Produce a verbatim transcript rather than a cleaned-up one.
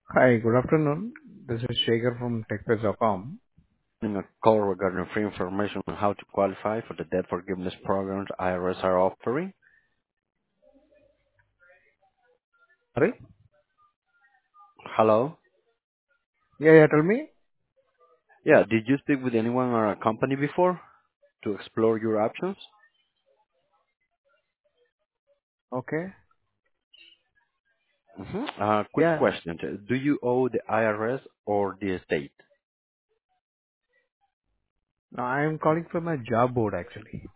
Hi, good afternoon. This is Shekhar from TechPage dot com. In a call regarding free information on how to qualify for the debt forgiveness programs I R S are offering. Sorry? Hello? Yeah, yeah, tell me. Yeah, did you speak with anyone or a company before to explore your options? Okay. hmm Uh, quick Yeah. question. Do you owe the I R S or the estate? No, I am calling for my job board actually.